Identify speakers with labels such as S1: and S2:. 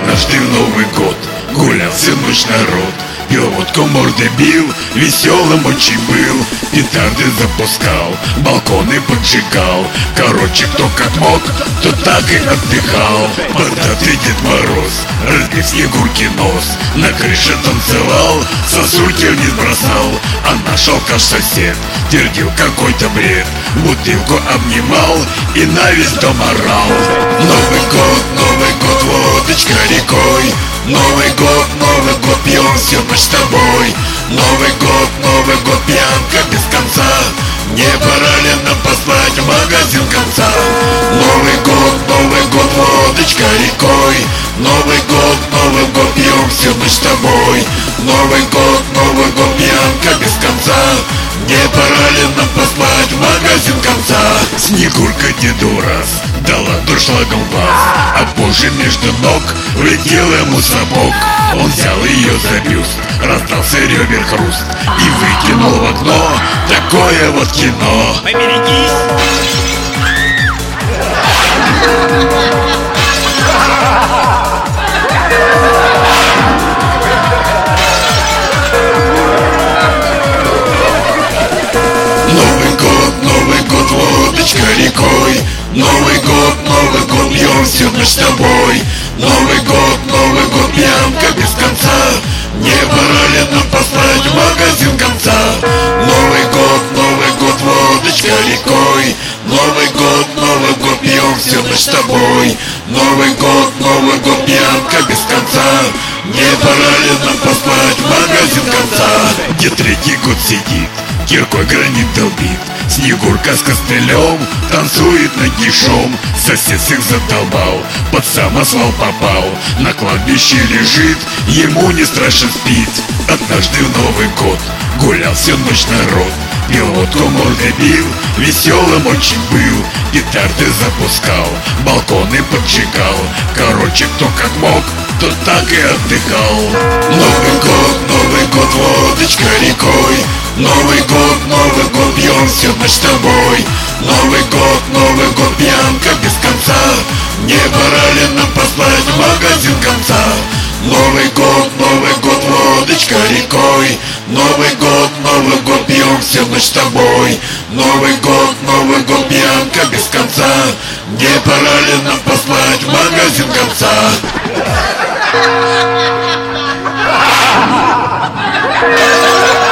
S1: Однажды в Новый год гулял всю ночь народ, пил водку, морды бил, веселым очень был. Петарды запускал, балконы поджигал. Короче, кто как мог, то так и отдыхал. Бородатый Дед Мороз, разбив Снегурки нос, на крыше танцевал, сосульки вниз бросал. А наш алкаш-сосед твердил какой-то бред, бутылку обнимал и на весь дом орал. Новый год, водочка рекой. Новый год, пьем всю ночь с тобой. Новый год, пьянка без конца. Не пора ли нам послать в магазин конца? Новый год, водочка рекой. Новый год, пьем всю ночь с тобой. Новый год, пьянка без конца. Не пора ли нам послать в магазин конца? Снегурка деду раз дала дуршлагом в глаз, а позже между ног влетел ему сапог. Он взял ее за бюст, раздался ребер хруст и выкинул в окно. Такое вот кино.
S2: Поберегись!
S1: Новый год, водочка рекой. Новый год, пьем всю ночь с тобой. Новый год, пьянка без конца. Не пора ли нам послать в магазин конца? Новый год, водочка рекой. Новый год, пьем всю ночь с тобой. Новый год, пьянка без конца. Не пора ли нам послать в магазин конца? Где третий год сидит, киркой гранит долбит. Снегурка с костылем танцует нагишом. Сосед всех задолбал, под самосвал попал. На кладбище лежит, ему не страшен спит. Однажды в Новый год гулял всю ночь народ, пил водку, морды бил, веселым очень был. Петарды запускал, балконы поджигал. Короче, кто как мог, то так и отдыхал. Новый год, водочка рекой. Новый год, пьем всю ночь с тобой. Новый год, пьянка без конца. Не пора ли нам послать в магазин конца? Новый год, водочка рекой. Новый год, пьем всю ночь с тобой. Новый год, пьянка без конца. Не пора ли нам послать в магазин конца?